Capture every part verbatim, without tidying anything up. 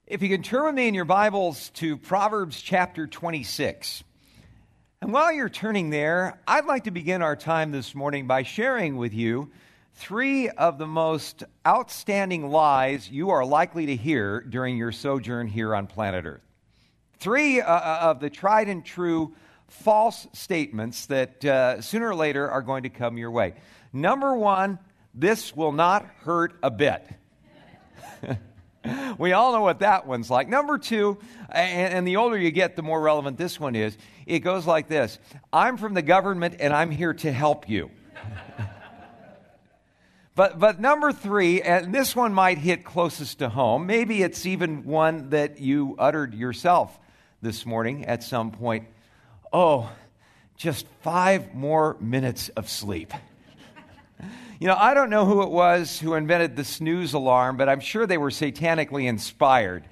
If you can turn with me in your Bibles to Proverbs chapter twenty-six. And while you're turning there, I'd like to begin our time this morning by sharing with you three of the most outstanding lies you are likely to hear during your sojourn here on planet Earth. Three uh, of the tried and true false statements that uh, sooner or later are going to come your way. Number one, this will not hurt a bit. We all know what that one's like. Number two, and, and the older you get, the more relevant this one is. It goes like this: I'm from the government and I'm here to help you. but but number three, and this one might hit closest to home. Maybe it's even one that you uttered yourself this morning at some point. Oh, just five more minutes of sleep. You know, I don't know who it was who invented the snooze alarm, but I'm sure they were satanically inspired,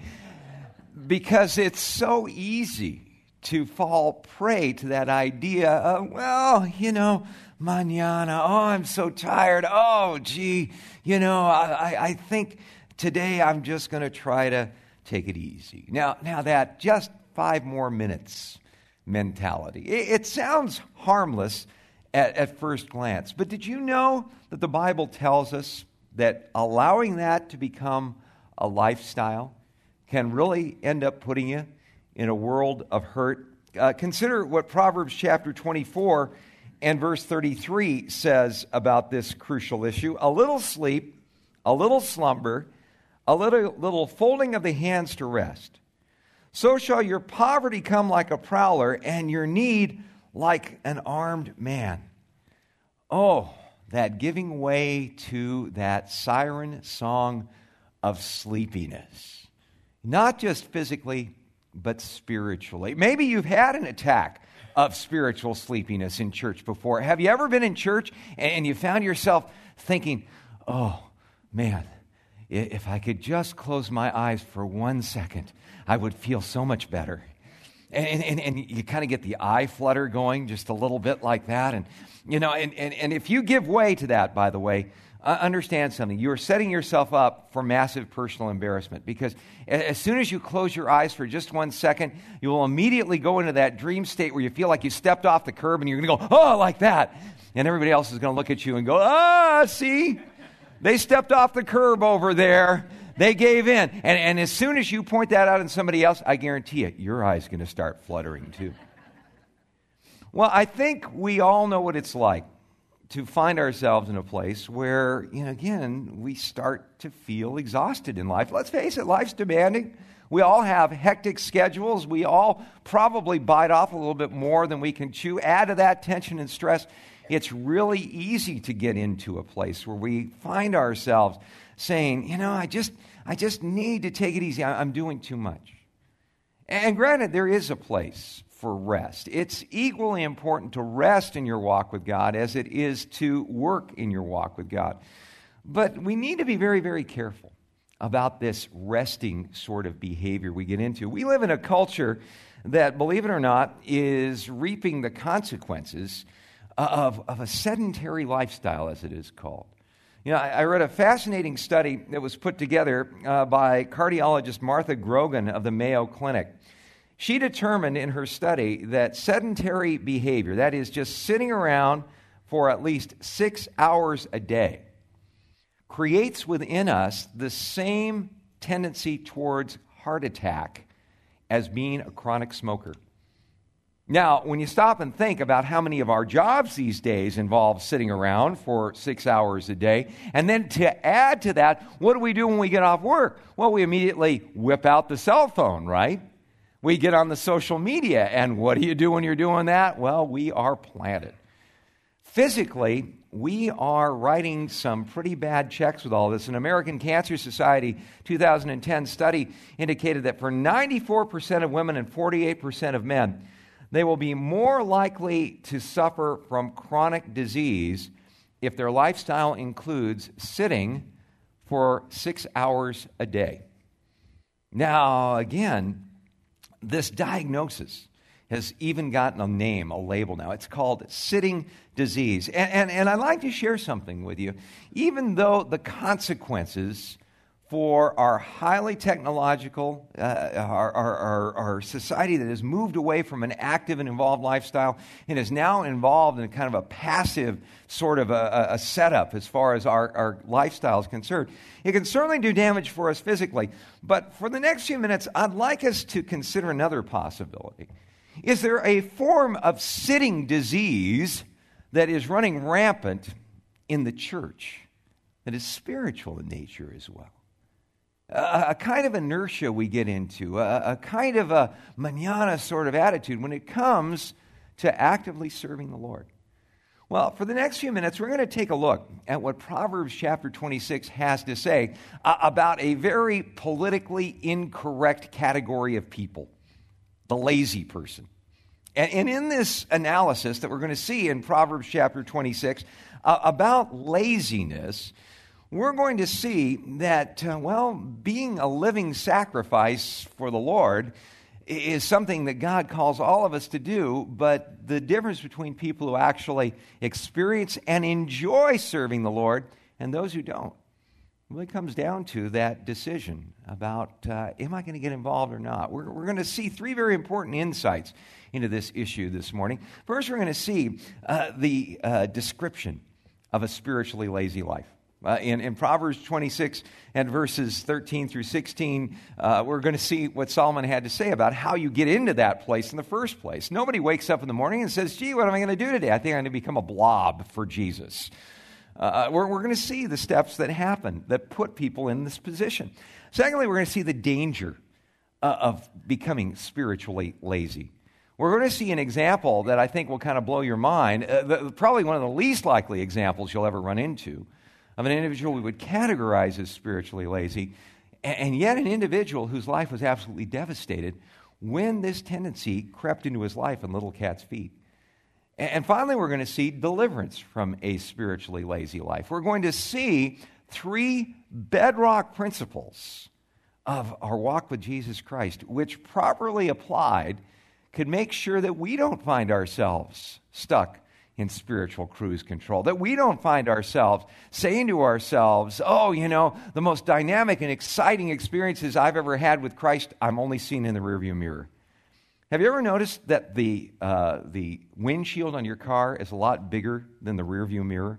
because it's so easy to fall prey to that idea of, well, you know, mañana, oh, I'm so tired, oh, gee, you know, I, I think today I'm just going to try to take it easy. Now, now that just five more minutes mentality, it, it sounds harmless At, at first glance. But did you know that the Bible tells us that allowing that to become a lifestyle can really end up putting you in a world of hurt? Uh, consider what Proverbs chapter twenty-four and verse thirty-three says about this crucial issue. A little sleep, a little slumber, a little, little folding of the hands to rest. So shall your poverty come like a prowler, and your need like an armed man. Oh, that giving way to that siren song of sleepiness. Not just physically, but spiritually. Maybe you've had an attack of spiritual sleepiness in church before. Have you ever been in church and you found yourself thinking, oh, man, if I could just close my eyes for one second, I would feel so much better. And, and, and you kind of get the eye flutter going just a little bit like that. And, you know, and, and, and if you give way to that, by the way, uh, understand something. You are setting yourself up for massive personal embarrassment, because as soon as you close your eyes for just one second, you will immediately go into that dream state where you feel like you stepped off the curb and you're going to go, oh, like that. And everybody else is going to look at you and go, ah, see, they stepped off the curb over there. They gave in. And, and as soon as you point that out in somebody else, I guarantee you, your eye's going to start fluttering too. Well, I think we all know what it's like to find ourselves in a place where, you know, again, we start to feel exhausted in life. Let's face it, life's demanding. We all have hectic schedules. We all probably bite off a little bit more than we can chew. Add to that tension and stress, it's really easy to get into a place where we find ourselves saying, you know, I just I just need to take it easy. I'm doing too much. And granted, there is a place for rest. It's equally important to rest in your walk with God as it is to work in your walk with God. But we need to be very, very careful about this resting sort of behavior we get into. We live in a culture that, believe it or not, is reaping the consequences of, of a sedentary lifestyle, as it is called. You know, I, I read a fascinating study that was put together uh, by cardiologist Martha Grogan of the Mayo Clinic. She determined in her study that sedentary behavior, that is just sitting around for at least six hours a day, creates within us the same tendency towards heart attack as being a chronic smoker. Now, when you stop and think about how many of our jobs these days involve sitting around for six hours a day, and then to add to that, what do we do when we get off work? Well, we immediately whip out the cell phone, right? We get on the social media, and what do you do when you're doing that? Well, we are planted. Physically, we are writing some pretty bad checks with all this. An American Cancer Society two thousand ten study indicated that for ninety-four percent of women and forty-eight percent of men, they will be more likely to suffer from chronic disease if their lifestyle includes sitting for six hours a day. Now, again, this diagnosis has even gotten a name, a label now. It's called sitting disease. And, and, and I'd like to share something with you. Even though the consequences for our highly technological, uh, our, our, our, our society that has moved away from an active and involved lifestyle and is now involved in kind of a passive sort of a, a setup as far as our, our lifestyle is concerned. It can certainly do damage for us physically, but for the next few minutes, I'd like us to consider another possibility. Is there a form of sitting disease that is running rampant in the church that is spiritual in nature as well? A, a kind of inertia we get into, a, a kind of a manana sort of attitude when it comes to actively serving the Lord. Well, for the next few minutes, we're going to take a look at what Proverbs chapter twenty-six has to say uh, about a very politically incorrect category of people, the lazy person. And, and in this analysis that we're going to see in Proverbs chapter twenty-six uh, about laziness, we're going to see that, uh, well, being a living sacrifice for the Lord is something that God calls all of us to do, but the difference between people who actually experience and enjoy serving the Lord and those who don't really comes down to that decision about, uh, am I going to get involved or not? We're, we're going to see three very important insights into this issue this morning. First, we're going to see uh, the uh, description of a spiritually lazy life. Uh, in, in Proverbs twenty-six and verses thirteen through sixteen, uh, we're going to see what Solomon had to say about how you get into that place in the first place. Nobody wakes up in the morning and says, gee, what am I going to do today? I think I'm going to become a blob for Jesus. Uh, we're we're going to see the steps that happen that put people in this position. Secondly, we're going to see the danger uh, of becoming spiritually lazy. We're going to see an example that I think will kind of blow your mind, uh, the, probably one of the least likely examples you'll ever run into, of an individual we would categorize as spiritually lazy, and, and yet an individual whose life was absolutely devastated when this tendency crept into his life in little cat's feet. And, and finally, we're going to see deliverance from a spiritually lazy life. We're going to see three bedrock principles of our walk with Jesus Christ, which properly applied could make sure that we don't find ourselves stuck in spiritual cruise control, that we don't find ourselves saying to ourselves, oh, you know, the most dynamic and exciting experiences I've ever had with Christ, I'm only seeing in the rearview mirror. Have you ever noticed that the uh, the windshield on your car is a lot bigger than the rearview mirror?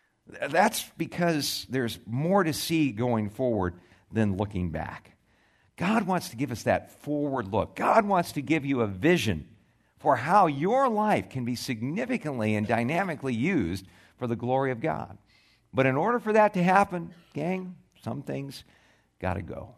That's because there's more to see going forward than looking back. God wants to give us that forward look. God wants to give you a vision for how your life can be significantly and dynamically used for the glory of God. But in order for that to happen, gang, some things got to go.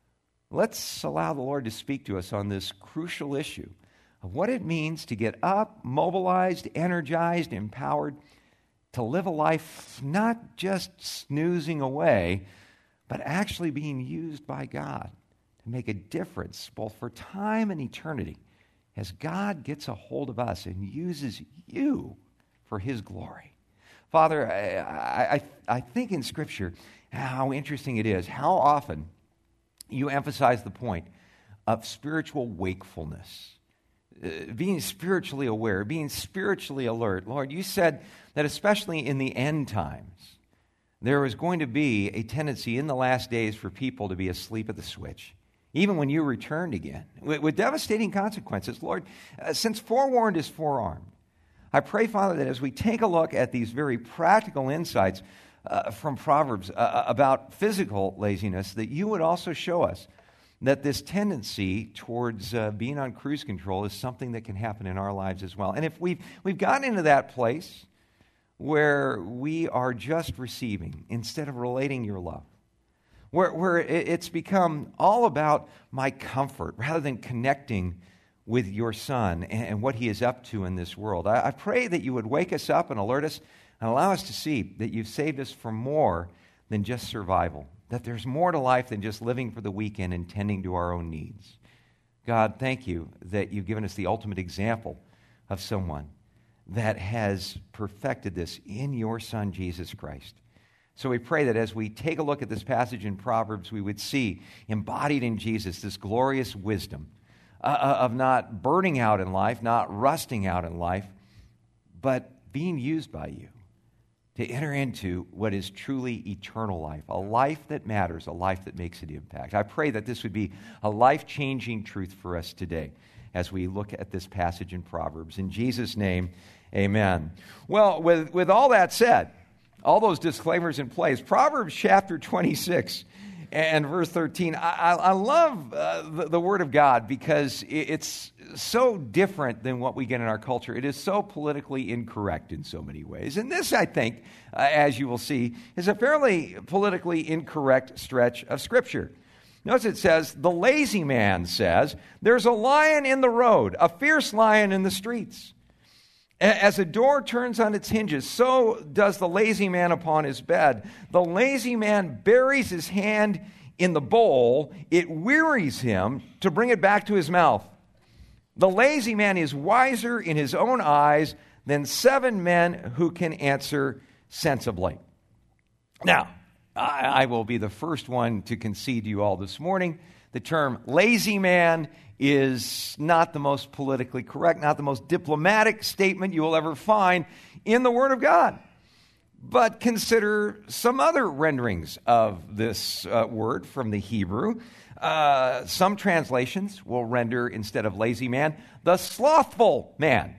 Let's allow the Lord to speak to us on this crucial issue of what it means to get up, mobilized, energized, empowered, to live a life not just snoozing away, but actually being used by God to make a difference both for time and eternity, as God gets a hold of us and uses you for His glory. Father, I, I, I think in Scripture how interesting it is, how often you emphasize the point of spiritual wakefulness, uh, being spiritually aware, being spiritually alert. Lord, you said that especially in the end times, there was going to be a tendency in the last days for people to be asleep at the switch, even when you returned again, with, with devastating consequences. Lord, uh, since forewarned is forearmed, I pray, Father, that as we take a look at these very practical insights uh, from Proverbs uh, about physical laziness, that you would also show us that this tendency towards uh, being on cruise control is something that can happen in our lives as well. And if we've, we've gotten into that place where we are just receiving instead of relating your love, Where, where it's become all about my comfort rather than connecting with your Son and, and what He is up to in this world. I, I pray that you would wake us up and alert us and allow us to see that you've saved us for more than just survival, that there's more to life than just living for the weekend and tending to our own needs. God, thank you that you've given us the ultimate example of someone that has perfected this in your Son, Jesus Christ. So we pray that as we take a look at this passage in Proverbs, we would see embodied in Jesus this glorious wisdom uh, of not burning out in life, not rusting out in life, but being used by you to enter into what is truly eternal life, a life that matters, a life that makes an impact. I pray that this would be a life-changing truth for us today as we look at this passage in Proverbs. In Jesus' name, amen. Well, with, with all that said, all those disclaimers in place, Proverbs chapter twenty-six and verse thirteen, I, I love uh, the, the Word of God because it's so different than what we get in our culture. It is so politically incorrect in so many ways. And this, I think, uh, as you will see, is a fairly politically incorrect stretch of Scripture. Notice it says, the lazy man says, there's a lion in the road, a fierce lion in the streets. As a door turns on its hinges, so does the lazy man upon his bed. The lazy man buries his hand in the bowl. It wearies him to bring it back to his mouth. The lazy man is wiser in his own eyes than seven men who can answer sensibly. Now, I, I will be the first one to concede to you all this morning. The term lazy man is not the most politically correct, not the most diplomatic statement you will ever find in the Word of God. But consider some other renderings of this uh, word from the Hebrew. Uh, some translations will render, instead of lazy man, the slothful man.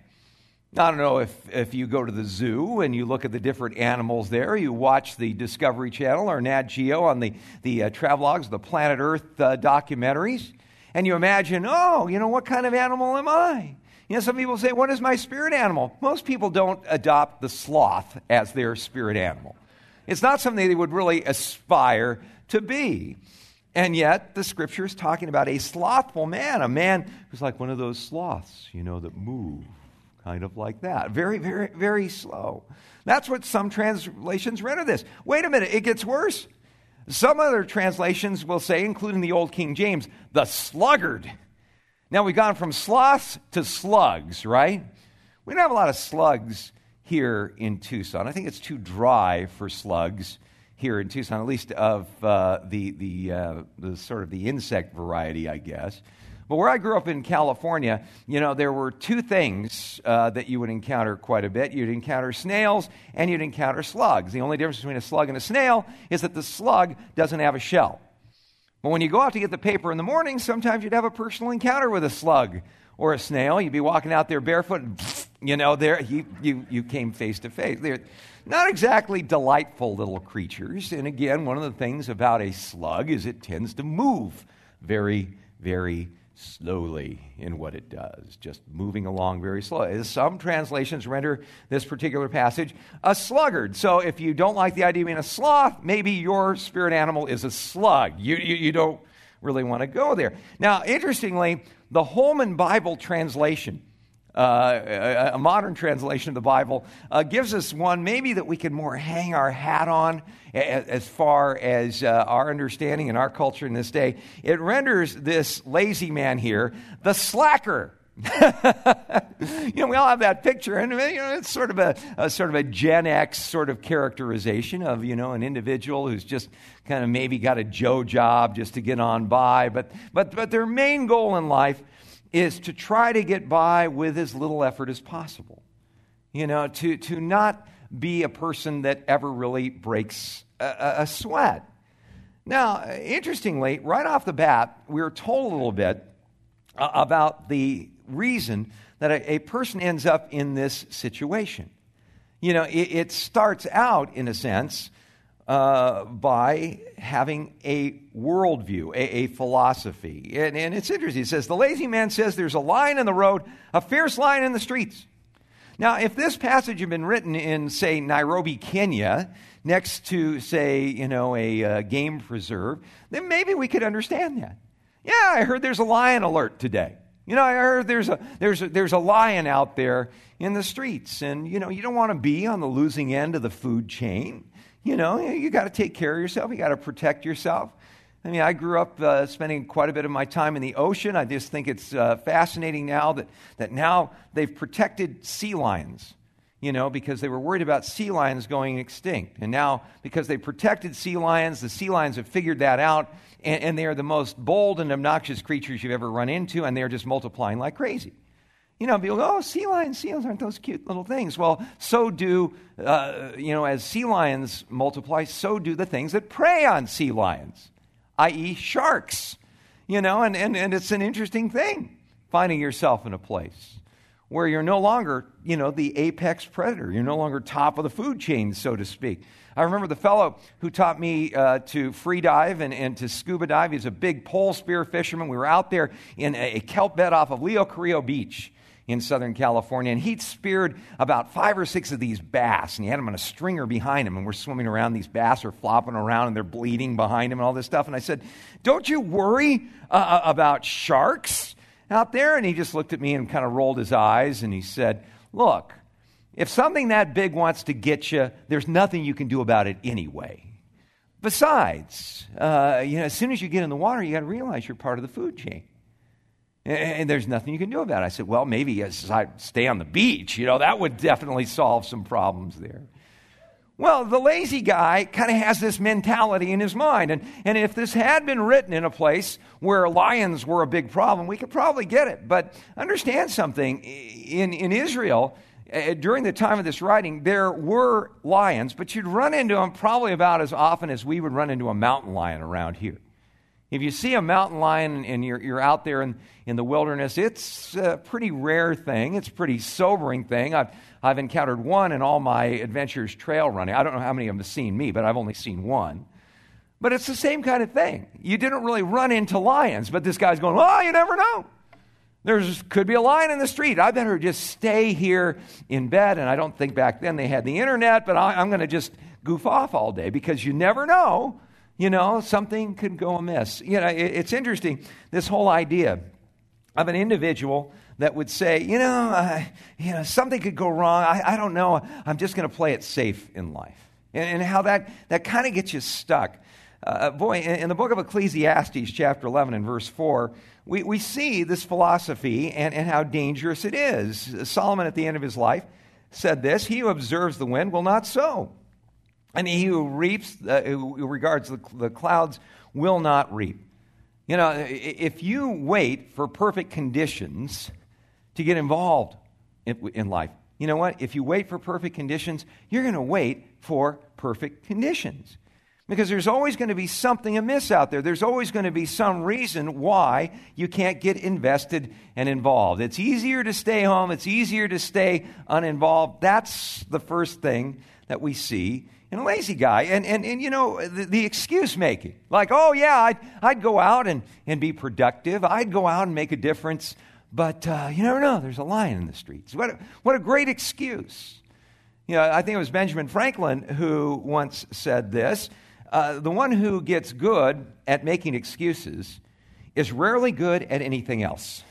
I don't know if, if you go to the zoo and you look at the different animals there, you watch the Discovery Channel or Nat Geo on the, the uh, travelogues, the Planet Earth uh, documentaries, and you imagine, oh, you know, what kind of animal am I? You know, some people say, what is my spirit animal? Most people don't adopt the sloth as their spirit animal. It's not something they would really aspire to be. And yet, the Scripture is talking about a slothful man, a man who's like one of those sloths, you know, that move, kind of like that. Very, very, very slow. That's what some translations render this. Wait a minute, it gets worse. Some other translations will say, including the Old King James, the sluggard. Now, we've gone from sloths to slugs, right? We don't have a lot of slugs here in Tucson. I think it's too dry for slugs here in Tucson, at least of uh, the the, uh, the sort of the insect variety, I guess. But where I grew up in California, you know, there were two things uh, that you would encounter quite a bit. You'd encounter snails and you'd encounter slugs. The only difference between a slug and a snail is that the slug doesn't have a shell. But when you go out to get the paper in the morning, sometimes you'd have a personal encounter with a slug or a snail. You'd be walking out there barefoot and, you know, there you, you, you came face to face. They're not exactly delightful little creatures. And again, one of the things about a slug is it tends to move very, very slowly in what it does, just moving along very slowly. Some translations render this particular passage a sluggard. So if you don't like the idea of being a sloth, maybe your spirit animal is a slug. You, you, you don't really want to go there. Now, interestingly, the Holman Bible translation, uh, a, a modern translation of the Bible, uh, gives us one maybe that we can more hang our hat on as far as uh, our understanding in our culture in this day. It renders this lazy man here the slacker. You know, we all have that picture, and you know, it's sort of a, a sort of a Gen X sort of characterization of, you know, an individual who's just kind of maybe got a Joe job just to get on by, but but but their main goal in life is to try to get by with as little effort as possible. You know, to to not be a person that ever really breaks a, a sweat. Now, interestingly, right off the bat, we're told a little bit uh, about the reason that a, a person ends up in this situation. You know, it, it starts out, in a sense, uh, by having a worldview, a, a philosophy. And, and it's interesting. It says, the lazy man says there's a lion in the road, a fierce lion in the streets. Now, if this passage had been written in, say, Nairobi, Kenya, next to, say, you know, a uh, game preserve, then maybe we could understand that. Yeah, I heard there's a lion alert today. You know, I heard there's a there's a, there's a lion out there in the streets, and you know, you don't want to be on the losing end of the food chain. You know, you got to take care of yourself. You got to protect yourself. I mean, I grew up uh, spending quite a bit of my time in the ocean. I just think it's uh, fascinating now that, that now they've protected sea lions, you know, because they were worried about sea lions going extinct. And now, because they protected sea lions, the sea lions have figured that out, and, and they are the most bold and obnoxious creatures you've ever run into, and they're just multiplying like crazy. You know, people go, oh, sea lions, seals, aren't those cute little things? Well, so do, uh, you know, as sea lions multiply, so do the things that prey on sea lions, that is sharks. You know, and, and, and it's an interesting thing, finding yourself in a place where you're no longer, you know, the apex predator. You're no longer top of the food chain, so to speak. I remember the fellow who taught me uh, to free dive and, and to scuba dive. He's a big pole spear fisherman. We were out there in a, a kelp bed off of Leo Carrillo Beach in Southern California, and he'd speared about five or six of these bass, and he had them on a stringer behind him, and we're swimming around. These bass are flopping around, and they're bleeding behind him and all this stuff. And I said, don't you worry uh, about sharks out there? And he just looked at me and kind of rolled his eyes, and he said, look, if something that big wants to get you, there's nothing you can do about it anyway. Besides, uh, you know, as soon as you get in the water, you got to realize you're part of the food chain. And, and there's nothing you can do about it. I said, well, maybe as I stay on the beach, you know, that would definitely solve some problems there. Well, the lazy guy kind of has this mentality in his mind. And, and if this had been written in a place where lions were a big problem, we could probably get it. But understand something. In, in Israel, uh, during the time of this writing, there were lions, but you'd run into them probably about as often as we would run into a mountain lion around here. If you see a mountain lion and you're, you're out there in, in the wilderness, it's a pretty rare thing. It's a pretty sobering thing. I've, I've encountered one in all my adventures trail running. I don't know how many of them have seen me, but I've only seen one. But it's the same kind of thing. You didn't really run into lions, but this guy's going, oh, you never know. There could be a lion in the street. I better just stay here in bed. And I don't think back then they had the internet, but I, I'm going to just goof off all day because you never know. You know, something could go amiss. You know, it, it's interesting, this whole idea of an individual that would say, you know, uh, you know, something could go wrong. I, I don't know. I'm just going to play it safe in life. And, and how that, that kind of gets you stuck. Uh, boy, in, in the book of Ecclesiastes, chapter eleven and verse four, we, we see this philosophy and, and how dangerous it is. Solomon, at the end of his life, said this, he who observes the wind will not sow. And he who reaps, uh, who regards the, the clouds, will not reap. You know, if you wait for perfect conditions to get involved in, in life, you know what? If you wait for perfect conditions, you're going to wait for perfect conditions. Because there's always going to be something amiss out there. There's always going to be some reason why you can't get invested and involved. It's easier to stay home. It's easier to stay uninvolved. That's the first thing that we see in a lazy guy. And, and, and you know, the, the excuse making. Like, oh, yeah, I'd, I'd go out and, and be productive. I'd go out and make a difference. But uh, you never know. There's a lion in the streets. What a, what a great excuse. You know, I think it was Benjamin Franklin who once said this. Uh, the one who gets good at making excuses is rarely good at anything else.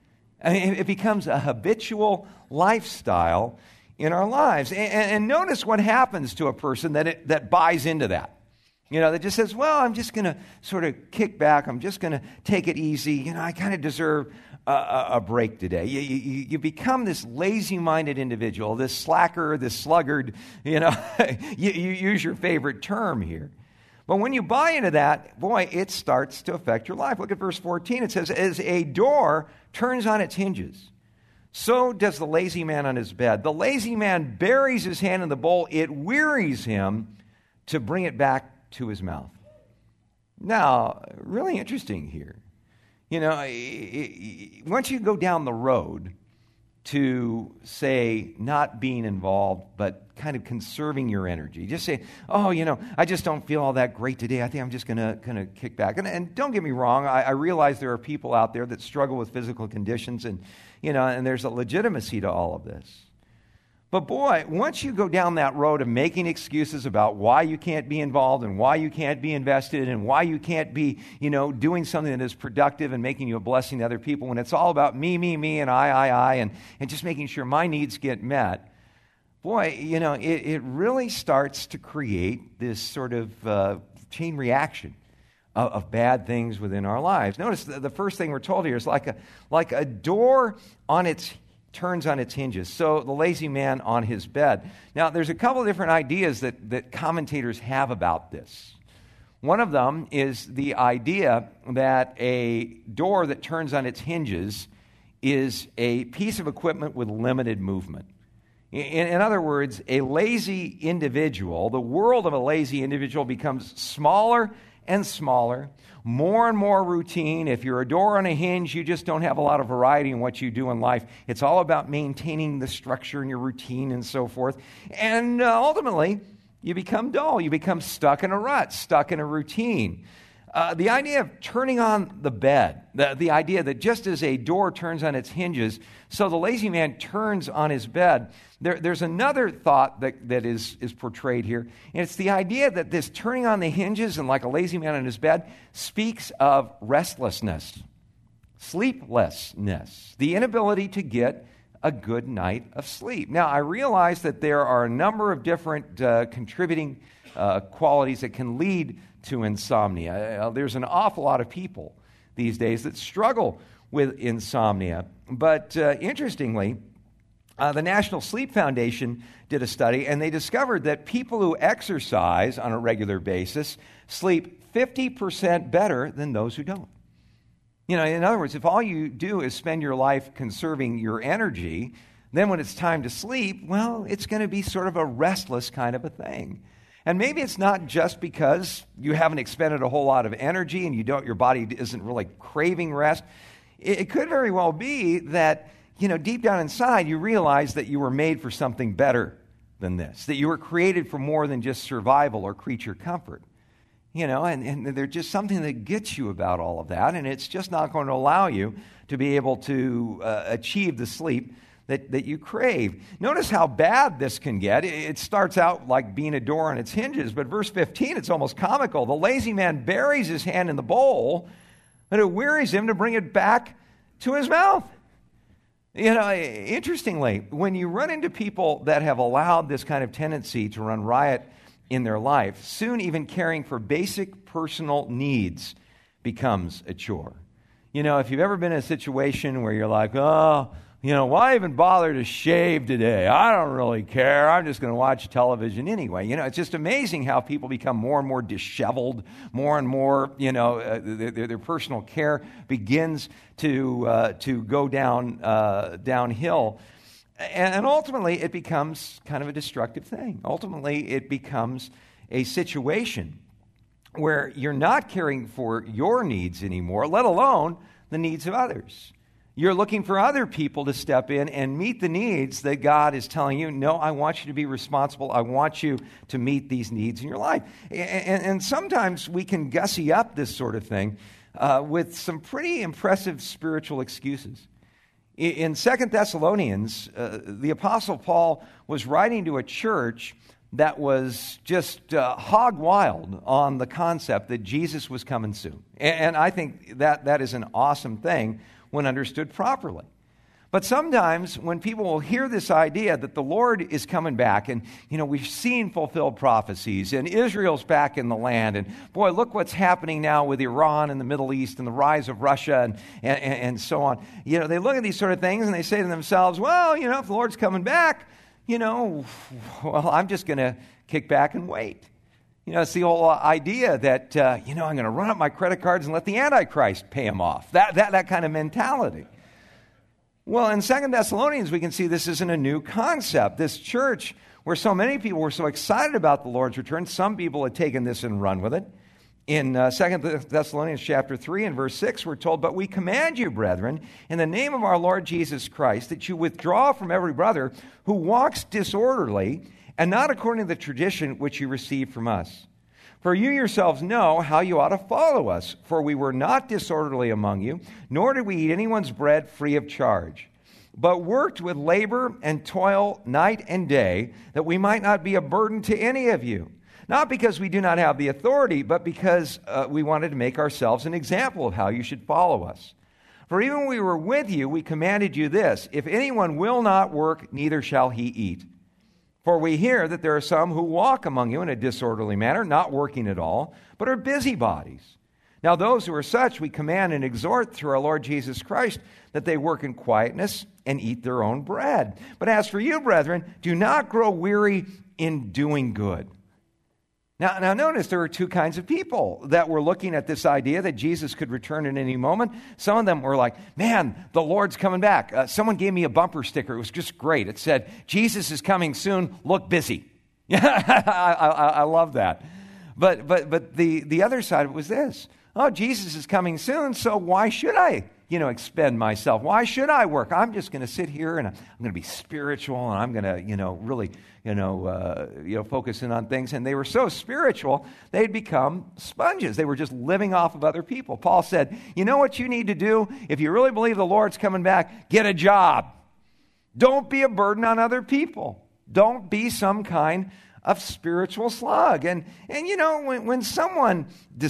I mean, it becomes a habitual lifestyle in our lives. And, and notice what happens to a person that it, that buys into that. You know, that just says, well, I'm just going to sort of kick back. I'm just going to take it easy. You know, I kind of deserve a, a, a break today. You, you, you become this lazy-minded individual, this slacker, this sluggard. You know, you, you use your favorite term here. But when you buy into that, boy, it starts to affect your life. Look at verse fourteen. It says, as a door turns on its hinges, so does the lazy man on his bed. The lazy man buries his hand in the bowl. It wearies him to bring it back to his mouth. Now, really interesting here. You know, once you go down the road to, say, not being involved, but kind of conserving your energy. Just say, oh, you know, I just don't feel all that great today. I think I'm just going to kind of kick back. And, and don't get me wrong. I, I realize there are people out there that struggle with physical conditions, and, you know, and there's a legitimacy to all of this. But boy, once you go down that road of making excuses about why you can't be involved and why you can't be invested and why you can't be, you know, doing something that is productive and making you a blessing to other people, when it's all about me, me, me, and I, I, I, and, and just making sure my needs get met, boy, you know, it, it really starts to create this sort of uh, chain reaction of, of bad things within our lives. Notice the, the first thing we're told here is like a like a door on its turns on its hinges. So the lazy man on his bed. Now, there's a couple of different ideas that, that commentators have about this. One of them is the idea that a door that turns on its hinges is a piece of equipment with limited movement. In, in other words, a lazy individual, the world of a lazy individual becomes smaller and smaller, more and more routine. If you're a door on a hinge, you just don't have a lot of variety in what you do in life. It's all about maintaining the structure and your routine and so forth. And uh, ultimately, you become dull. You become stuck in a rut, stuck in a routine. Uh, the idea of turning on the bed, the, the idea that just as a door turns on its hinges, so the lazy man turns on his bed. There, there's another thought that, that is, is portrayed here, and it's the idea that this turning on the hinges and like a lazy man on his bed speaks of restlessness, sleeplessness, the inability to get a good night of sleep. Now, I realize that there are a number of different uh, contributing uh, qualities that can lead to insomnia. Uh, there's an awful lot of people these days that struggle with insomnia. But uh, interestingly, uh, the National Sleep Foundation did a study, and they discovered that people who exercise on a regular basis sleep fifty percent better than those who don't. You know, in other words, if all you do is spend your life conserving your energy, then when it's time to sleep, well, it's going to be sort of a restless kind of a thing. And maybe it's not just because you haven't expended a whole lot of energy and you don't, your body isn't really craving rest. It, it could very well be that, you know, deep down inside, you realize that you were made for something better than this, that you were created for more than just survival or creature comfort. You know, and, and there's just something that gets you about all of that, and it's just not going to allow you to be able to uh, achieve the sleep that, that you crave. Notice how bad this can get. It starts out like being a door on its hinges, but verse fifteen, it's almost comical. The lazy man buries his hand in the bowl, and it wearies him to bring it back to his mouth. You know, interestingly, when you run into people that have allowed this kind of tendency to run riot in their life, soon even caring for basic personal needs becomes a chore. You know, if you've ever been in a situation where you're like, oh, you know, why even bother to shave today? I don't really care. I'm just going to watch television anyway. You know, it's just amazing how people become more and more disheveled, more and more, you know, uh, their, their personal care begins to uh, to go down uh, downhill. And ultimately, it becomes kind of a destructive thing. Ultimately, it becomes a situation where you're not caring for your needs anymore, let alone the needs of others. You're looking for other people to step in and meet the needs that God is telling you, no, I want you to be responsible. I want you to meet these needs in your life. And, and sometimes we can gussy up this sort of thing uh, with some pretty impressive spiritual excuses. In Second Thessalonians, uh, the Apostle Paul was writing to a church that was just uh, hog wild on the concept that Jesus was coming soon. And I think that that is an awesome thing when understood properly. But sometimes when people will hear this idea that the Lord is coming back, and, you know, we've seen fulfilled prophecies, and Israel's back in the land, and boy, look what's happening now with Iran and the Middle East and the rise of Russia and, and, and so on. You know, they look at these sort of things and they say to themselves, well, you know, if the Lord's coming back, you know, well, I'm just going to kick back and wait. You know, it's the whole idea that, uh, you know, I'm going to run up my credit cards and let the Antichrist pay them off. That, that, that kind of mentality. Well, in Second Thessalonians, we can see this isn't a new concept. This church, where so many people were so excited about the Lord's return, some people had taken this and run with it. In uh, Second Thessalonians chapter three and verse six, we're told, but we command you, brethren, in the name of our Lord Jesus Christ, that you withdraw from every brother who walks disorderly and not according to the tradition which you received from us. For you yourselves know how you ought to follow us, for we were not disorderly among you, nor did we eat anyone's bread free of charge, but worked with labor and toil night and day, that we might not be a burden to any of you. Not because we do not have the authority, but because uh, we wanted to make ourselves an example of how you should follow us. For even when we were with you, we commanded you this, if anyone will not work, neither shall he eat. For we hear that there are some who walk among you in a disorderly manner, not working at all, but are busybodies. Now those who are such we command and exhort through our Lord Jesus Christ that they work in quietness and eat their own bread. But as for you, brethren, do not grow weary in doing good. Now, now notice there were two kinds of people that were looking at this idea that Jesus could return at any moment. Some of them were like, man, the Lord's coming back. Uh, someone gave me a bumper sticker. It was just great. It said, Jesus is coming soon. Look busy. Yeah, I, I, I love that. But but but the, the other side of it was this. Oh, Jesus is coming soon, so why should I, you know, expend myself? Why should I work? I'm just going to sit here and I'm going to be spiritual and I'm going to, you know, really, you know, uh, you know, focus in on things. And they were so spiritual, they'd become sponges. They were just living off of other people. Paul said, you know what you need to do? If you really believe the Lord's coming back, get a job. Don't be a burden on other people. Don't be some kind of spiritual slug. And, and you know, when, when someone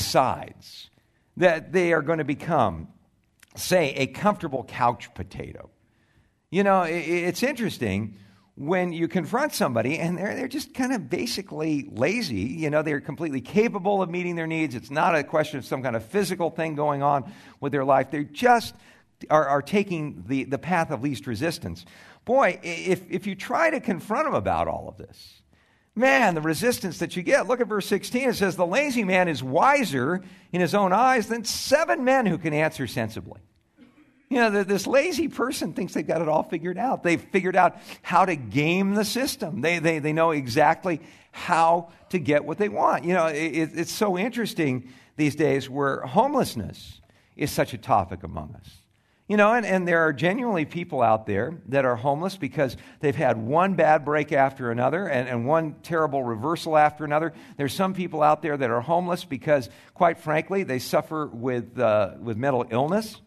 decides that they are going to become, say, a comfortable couch potato, you know, it, it's interesting when you confront somebody and they're, they're just kind of basically lazy. You know, they're completely capable of meeting their needs. It's not a question of some kind of physical thing going on with their life. They just are, are taking the, the path of least resistance. Boy, if, if you try to confront them about all of this, man, the resistance that you get. Look at verse sixteen. It says, the lazy man is wiser in his own eyes than seven men who can answer sensibly. You know, this lazy person thinks they've got it all figured out. They've figured out how to game the system. They they, they know exactly how to get what they want. You know, it, it's so interesting these days where homelessness is such a topic among us. You know, and, and there are genuinely people out there that are homeless because they've had one bad break after another and, and one terrible reversal after another. There's some people out there that are homeless because, quite frankly, they suffer with uh, with mental illness.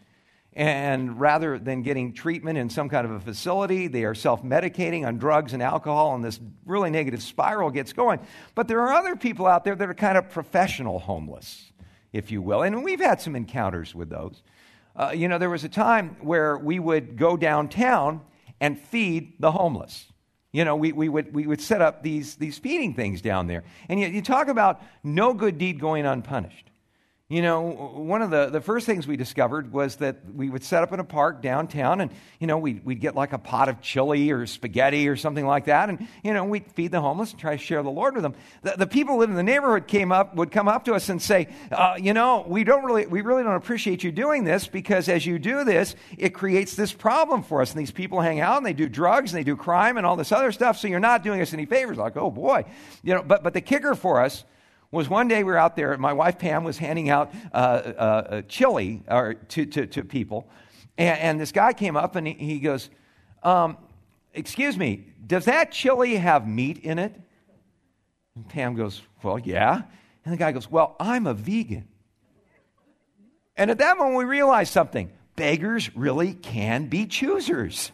And rather than getting treatment in some kind of a facility, they are self-medicating on drugs and alcohol, and this really negative spiral gets going. But there are other people out there that are kind of professional homeless, if you will. And we've had some encounters with those. Uh, you know, there was a time where we would go downtown and feed the homeless. You know, we, we would we would set up these, these feeding things down there. And you, you talk about no good deed going unpunished. You know, one of the, the first things we discovered was that we would set up in a park downtown and, you know, we'd, we'd get like a pot of chili or spaghetti or something like that. And, you know, we'd feed the homeless and try to share the Lord with them. The, the people that in the neighborhood came up, would come up to us and say, uh, you know, we don't really, we really don't appreciate you doing this because as you do this, it creates this problem for us. And these people hang out and they do drugs and they do crime and all this other stuff. So you're not doing us any favors. Like, oh boy, you know, but, but the kicker for us was one day we were out there, my wife Pam was handing out uh, uh, chili or to, to, to people, and, and this guy came up and he, he goes, um, excuse me, does that chili have meat in it? And Pam goes, well, yeah. And the guy goes, well, I'm a vegan. And at that moment we realized something. Beggars really can be choosers.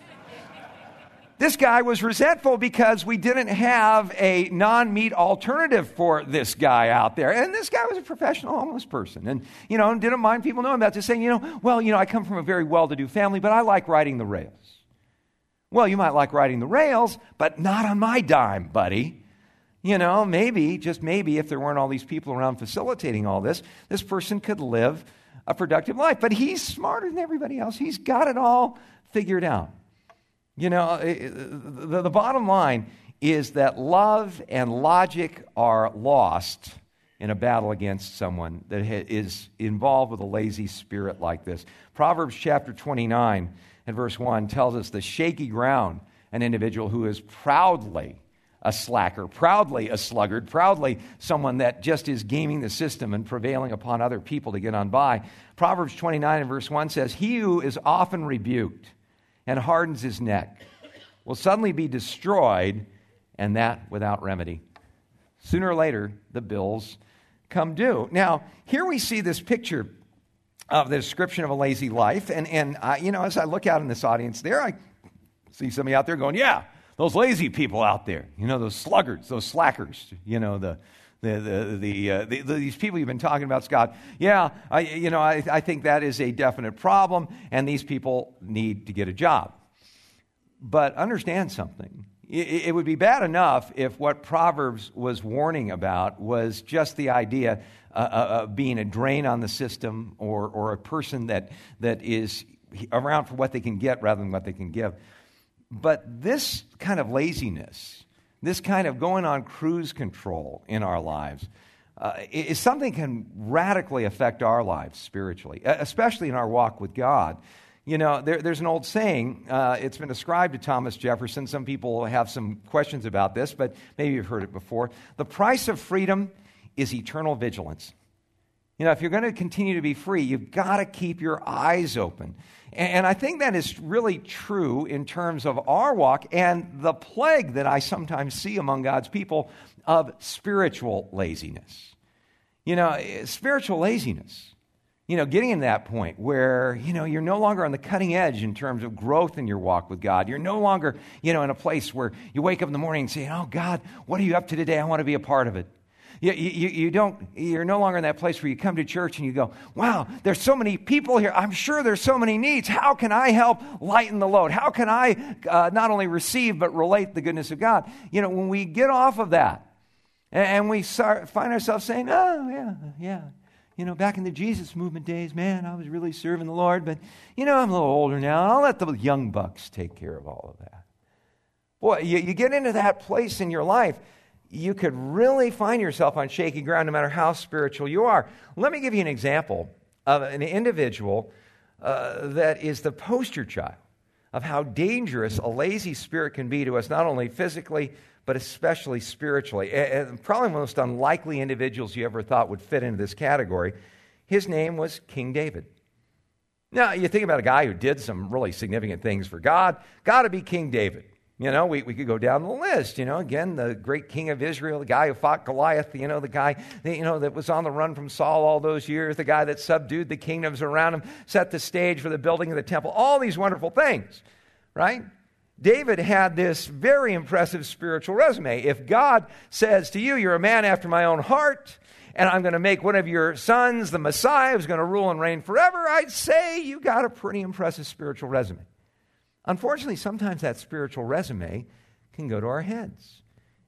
This guy was resentful because we didn't have a non-meat alternative for this guy out there. And this guy was a professional homeless person. And, you know, didn't mind people knowing about this, saying, you know, well, you know, I come from a very well-to-do family, but I like riding the rails. Well, you might like riding the rails, but not on my dime, buddy. You know, maybe, just maybe, if there weren't all these people around facilitating all this, this person could live a productive life. But he's smarter than everybody else. He's got it all figured out. You know, the, the bottom line is that love and logic are lost in a battle against someone that is involved with a lazy spirit like this. Proverbs chapter twenty-nine and verse one tells us the shaky ground, an individual who is proudly a slacker, proudly a sluggard, proudly someone that just is gaming the system and prevailing upon other people to get on by. Proverbs twenty-nine and verse one says, he who is often rebuked and hardens his neck will suddenly be destroyed, and that without remedy. Sooner or later, the bills come due. Now, here we see this picture of the description of a lazy life, and, and I, you know, as I look out in this audience there, I see somebody out there going, yeah, those lazy people out there, you know, those sluggards, those slackers, you know, the The the the, uh, the, the these people you've been talking about, Scott. Yeah, I, you know, I, I think that is a definite problem, and these people need to get a job. But understand something. It, it would be bad enough if what Proverbs was warning about was just the idea uh, of being a drain on the system, or or a person that that is around for what they can get rather than what they can give. But this kind of laziness this kind of going on cruise control in our lives, uh, is something that can radically affect our lives spiritually, especially in our walk with God. You know, there, there's an old saying, uh, it's been ascribed to Thomas Jefferson. Some people have some questions about this, but maybe you've heard it before. The price of freedom is eternal vigilance. You know, if you're going to continue to be free, you've got to keep your eyes open. And, and I think that is really true in terms of our walk and the plague that I sometimes see among God's people of spiritual laziness. You know, spiritual laziness. You know, getting in that point where, you know, you're no longer on the cutting edge in terms of growth in your walk with God. You're no longer, you know, in a place where you wake up in the morning and say, oh, God, what are you up to today? I want to be a part of it. You, you, you don't, you're no longer in that place where you come to church and you go, wow, there's so many people here. I'm sure there's so many needs. How can I help lighten the load? How can I uh, not only receive but relate the goodness of God? You know, when we get off of that and, and we start, find ourselves saying, oh, yeah, yeah. You know, back in the Jesus movement days, man, I was really serving the Lord, but, you know, I'm a little older now. I'll let the young bucks take care of all of that. Boy, you, you get into that place in your life, you could really find yourself on shaky ground no matter how spiritual you are. Let me give you an example of an individual uh, that is the poster child of how dangerous a lazy spirit can be to us, not only physically, but especially spiritually. And probably one of the most unlikely individuals you ever thought would fit into this category. His name was King David. Now, you think about a guy who did some really significant things for God, got to be King David. You know, we, we could go down the list. You know, again, the great king of Israel, the guy who fought Goliath, you know, the guy, you know, that was on the run from Saul all those years, the guy that subdued the kingdoms around him, set the stage for the building of the temple, all these wonderful things, right? David had this very impressive spiritual resume. If God says to you, you're a man after my own heart, and I'm going to make one of your sons the Messiah who's going to rule and reign forever, I'd say you got a pretty impressive spiritual resume. Unfortunately, sometimes that spiritual resume can go to our heads.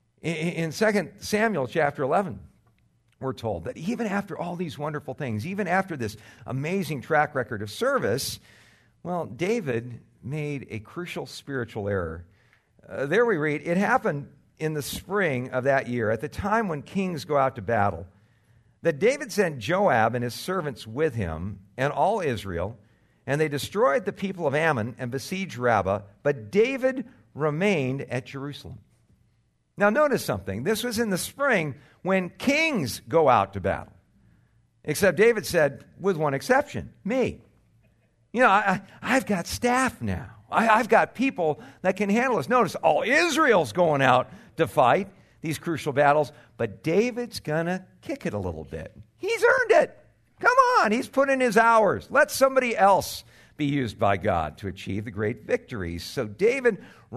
In Second Samuel chapter eleven, we're told that even after all these wonderful things, even after this amazing track record of service, well, David made a crucial spiritual error. Uh, there we read, it happened in the spring of that year, at the time when kings go out to battle, that David sent Joab and his servants with him and all Israel, and they destroyed the people of Ammon and besieged Rabbah, but David remained at Jerusalem. Now notice something. This was in the spring when kings go out to battle. Except David said, with one exception, me. You know, I, I've got staff now. I, I've got people that can handle this. Notice, all Israel's going out to fight these crucial battles, but David's going to kick it a little bit. He's earned it. Come on, he's put in his hours. Let somebody else be used by God to achieve the great victories. So David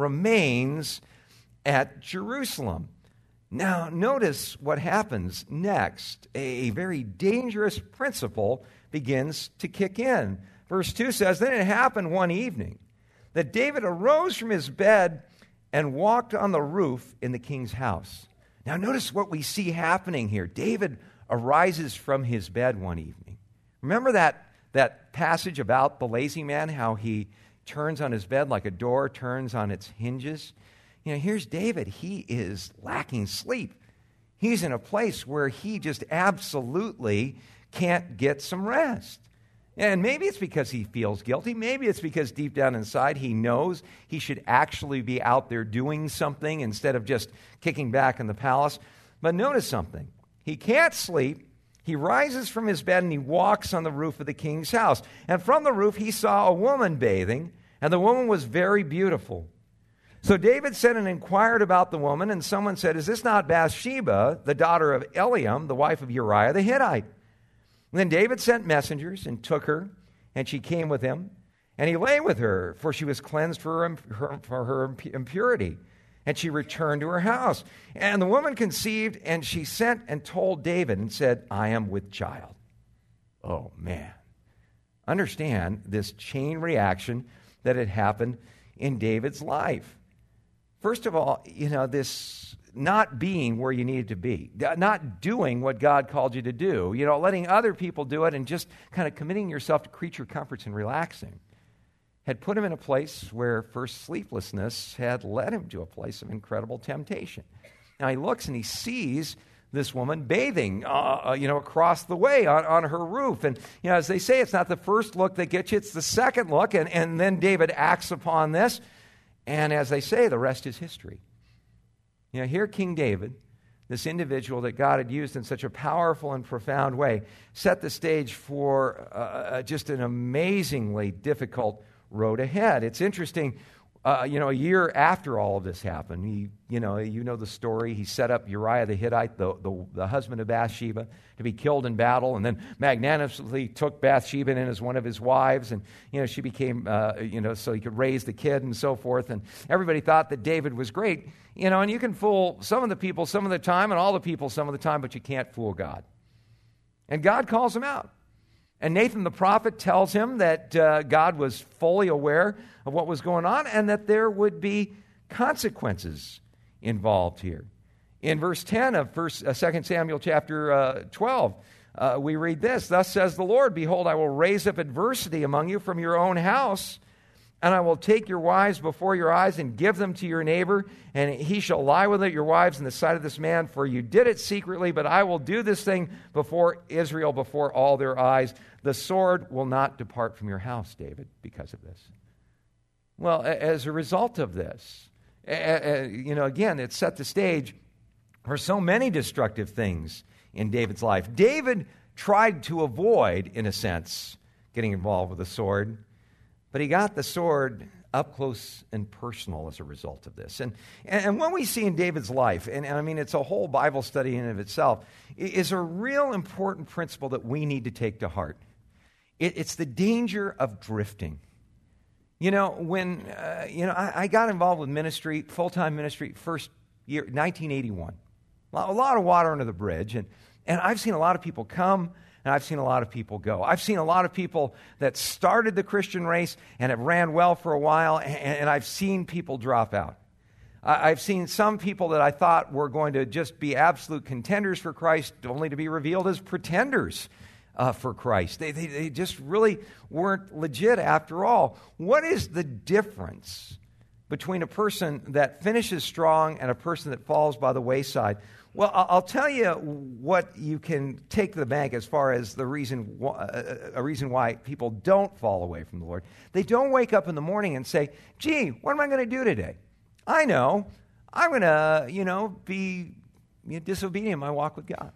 remains at Jerusalem. Now, notice what happens next. A very dangerous principle begins to kick in. Verse two says, then it happened one evening that David arose from his bed and walked on the roof in the king's house. Now notice what we see happening here. David arises from his bed one evening. Remember that, that passage about the lazy man, how he turns on his bed like a door turns on its hinges? You know, here's David. He is lacking sleep. He's in a place where he just absolutely can't get some rest. And maybe it's because he feels guilty. Maybe it's because deep down inside he knows he should actually be out there doing something instead of just kicking back in the palace. But notice something. He can't sleep. He rises from his bed and he walks on the roof of the king's house. And from the roof he saw a woman bathing, and the woman was very beautiful. So David sent and inquired about the woman, and someone said, is this not Bathsheba, the daughter of Eliam, the wife of Uriah the Hittite? And then David sent messengers and took her, and she came with him. And he lay with her, for she was cleansed for her, her, for her impurity. And she returned to her house. And the woman conceived, and she sent and told David and said, I am with child. Oh, man. Understand this chain reaction that had happened in David's life. First of all, you know, this not being where you needed to be, not doing what God called you to do, you know, letting other people do it and just kind of committing yourself to creature comforts and relaxing. had put him in a place where first sleeplessness had led him to a place of incredible temptation. Now he looks and he sees this woman bathing, uh, you know, across the way on, on her roof. And, you know, as they say, it's not the first look that gets you, it's the second look. And, and then David acts upon this. And as they say, the rest is history. You know, here King David, this individual that God had used in such a powerful and profound way, set the stage for uh, just an amazingly difficult road ahead. It's interesting, uh, you know, a year after all of this happened, he, you know, you know the story. He set up Uriah the Hittite, the, the, the husband of Bathsheba, to be killed in battle, and then magnanimously took Bathsheba in as one of his wives, and, you know, she became, uh, you know, so he could raise the kid and so forth, and everybody thought that David was great, you know, and you can fool some of the people some of the time and all the people some of the time, but you can't fool God. And God calls him out. And Nathan the prophet tells him that uh, God was fully aware of what was going on and that there would be consequences involved here. In verse ten of first, uh, Second Samuel chapter uh, twelve, uh, we read this, "Thus says the Lord, behold, I will raise up adversity among you from your own house, and I will take your wives before your eyes and give them to your neighbor, and he shall lie with your wives in the sight of this man, for you did it secretly, but I will do this thing before Israel, before all their eyes. The sword will not depart from your house, David, because of this." Well, as a result of this, you know, again, it set the stage for so many destructive things in David's life. David tried to avoid, in a sense, getting involved with the sword, but he got the sword up close and personal as a result of this. And, and what we see in David's life, and, and I mean, it's a whole Bible study in and of itself, is a real important principle that we need to take to heart. It, it's the danger of drifting. You know, when, uh, you know, I, I got involved with ministry, full-time ministry, first year, nineteen eighty-one. A lot of water under the bridge. And, and I've seen a lot of people come, and I've seen a lot of people go. I've seen a lot of people that started the Christian race and have ran well for a while, and, and I've seen people drop out. I've seen some people that I thought were going to just be absolute contenders for Christ, only to be revealed as pretenders uh, for Christ. They, they, they just really weren't legit after all. What is the difference between a person that finishes strong and a person that falls by the wayside? Well, I'll tell you what you can take to the bank as far as the reason, a reason why people don't fall away from the Lord. They don't wake up in the morning and say, "Gee, what am I going to do today? I know, I'm going to, you know, be you know, disobedient in my walk with God.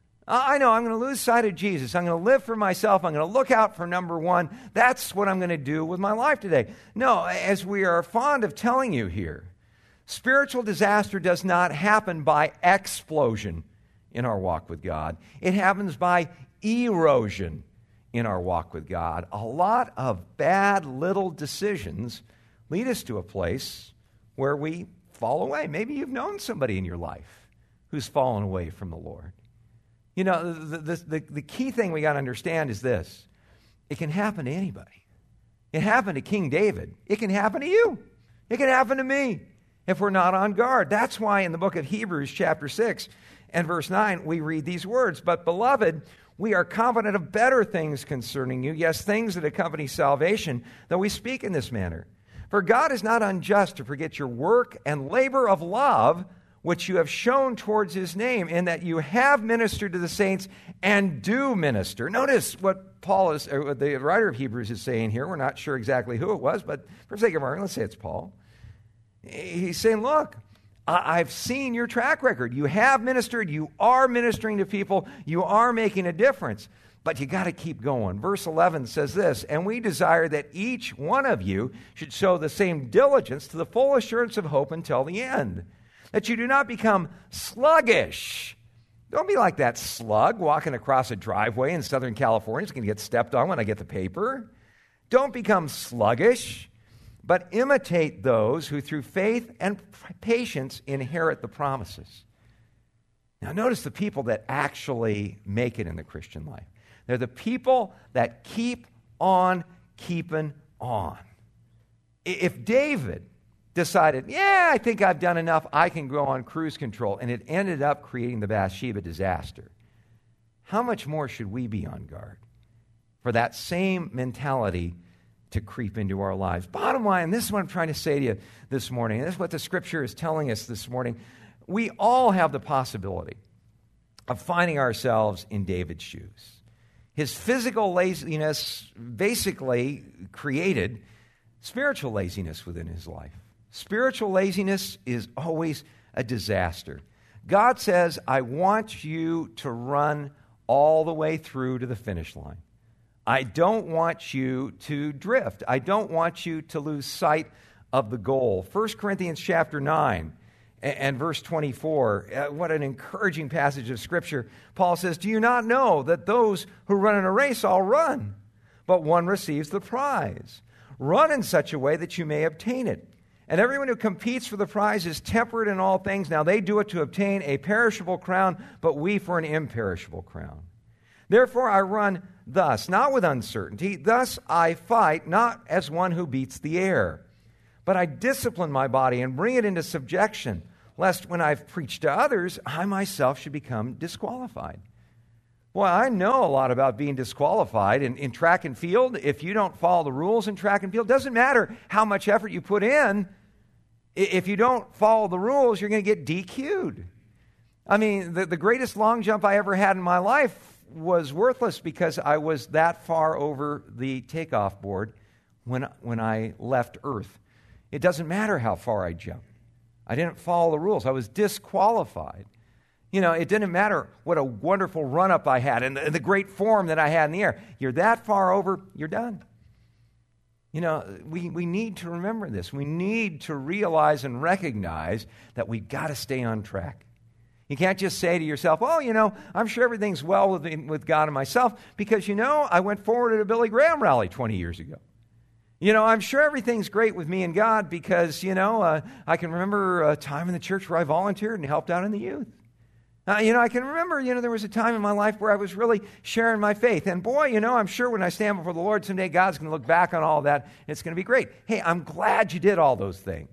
I know I'm going to lose sight of Jesus. I'm going to live for myself. I'm going to look out for number one. That's what I'm going to do with my life today." No, as we are fond of telling you here, spiritual disaster does not happen by explosion in our walk with God. It happens by erosion in our walk with God. A lot of bad little decisions lead us to a place where we fall away. Maybe you've known somebody in your life who's fallen away from the Lord. You know, the, the, the, the key thing we got to understand is this. It can happen to anybody. It happened to King David. It can happen to you. It can happen to me if we're not on guard. That's why in the book of Hebrews chapter six and verse nine, we read these words, "But beloved, we are confident of better things concerning you, yes, things that accompany salvation, though we speak in this manner. For God is not unjust to forget your work and labor of love, which you have shown towards his name, in that you have ministered to the saints and do minister." Notice what Paul is, or the writer of Hebrews is saying here. We're not sure exactly who it was, but for sake of argument, let's say it's Paul. He's saying, look, I've seen your track record. You have ministered. You are ministering to people. You are making a difference. But you got to keep going. Verse eleven says this, "And we desire that each one of you should show the same diligence to the full assurance of hope until the end, that you do not become sluggish." Don't be like that slug walking across a driveway in Southern California. It's going to get stepped on when I get the paper. Don't become sluggish, but imitate those who through faith and patience inherit the promises. Now notice the people that actually make it in the Christian life. They're the people that keep on keeping on. If David decided, yeah, I think I've done enough, I can go on cruise control, and it ended up creating the Bathsheba disaster, how much more should we be on guard for that same mentality to creep into our lives. Bottom line, this is what I'm trying to say to you this morning. This is what the Scripture is telling us this morning. We all have the possibility of finding ourselves in David's shoes. His physical laziness basically created spiritual laziness within his life. Spiritual laziness is always a disaster. God says, I want you to run all the way through to the finish line. I don't want you to drift. I don't want you to lose sight of the goal. First Corinthians chapter nine and verse twenty-four, uh, what an encouraging passage of Scripture. Paul says, do you not know that those who run in a race all run, but one receives the prize? Run in such a way that you may obtain it. And everyone who competes for the prize is temperate in all things. Now they do it to obtain a perishable crown, but we for an imperishable crown. Therefore I run thus, not with uncertainty. Thus I fight, not as one who beats the air. But I discipline my body and bring it into subjection, lest when I've preached to others, I myself should become disqualified. Well, I know a lot about being disqualified in, in track and field. If you don't follow the rules in track and field, it doesn't matter how much effort you put in. If you don't follow the rules, you're going to get D Q'd. I mean, the, the greatest long jump I ever had in my life was worthless because I was that far over the takeoff board when, when I left Earth. It doesn't matter how far I jumped. I didn't follow the rules. I was disqualified. You know, it didn't matter what a wonderful run-up I had and the, and the great form that I had in the air. You're that far over, you're done. You know, we, we need to remember this. We need to realize and recognize that we've got to stay on track. You can't just say to yourself, oh, you know, I'm sure everything's well with, with God and myself because, you know, I went forward at a Billy Graham rally twenty years ago. You know, I'm sure everything's great with me and God because, you know, uh, I can remember a time in the church where I volunteered and helped out in the youth. Uh, you know, I can remember, you know, there was a time in my life where I was really sharing my faith. And boy, you know, I'm sure when I stand before the Lord someday, God's going to look back on all that and it's going to be great. Hey, I'm glad you did all those things.